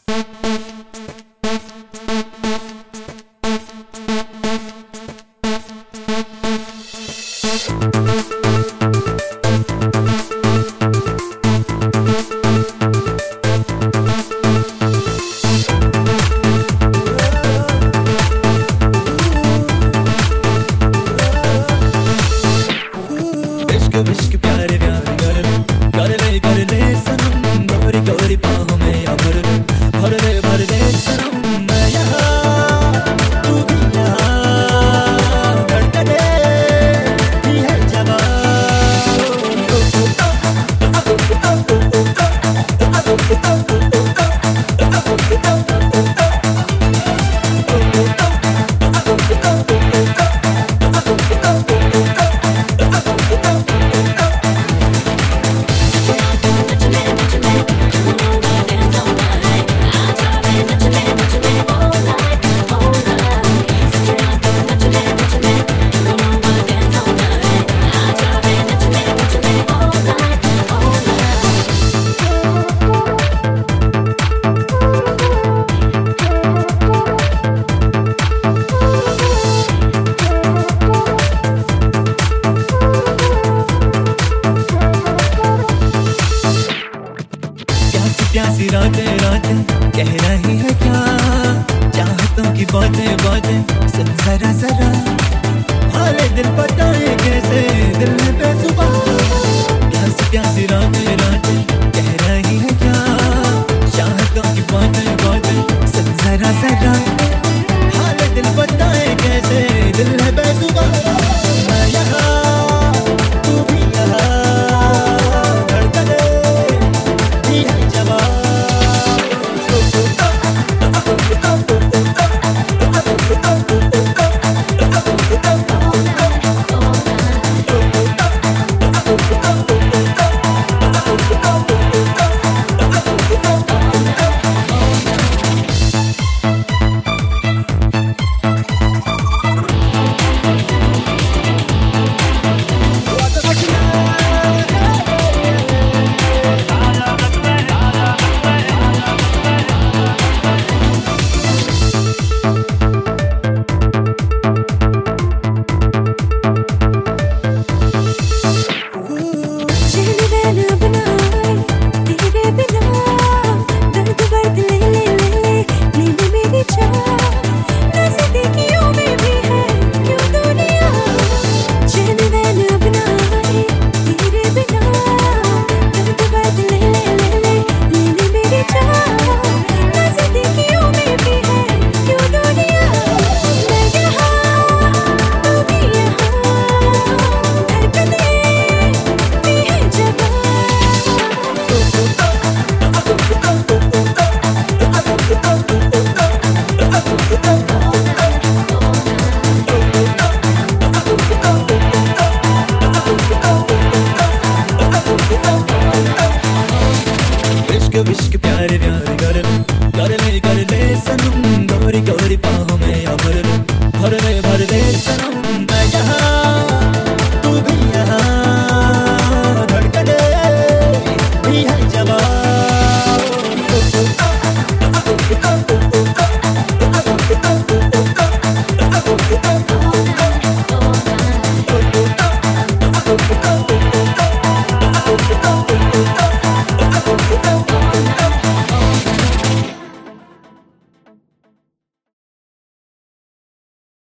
इश्क प्यारे प्यारे कर ले सनम, गोरी गोरी बाहों में या भर ले सनम। मैं यहाँ तू भी यहाँ, धड़कने भी है जवां। प्यासी रातें रातें कह रही है क्या, चाहतों की बातें सुन जरा जरा। हाले दिल बताए कैसे, दिल है बेजुबान। प्यासी रातें कह रही है क्या, चाहतों की बातें सुन जरा जरा। हाले दिल बताए कैसे, दिल है बेजुबान। मैं यहाँ तू भी यहाँ, धड़कने भी है जवां। इश्क प्यारे प्यारे कर ले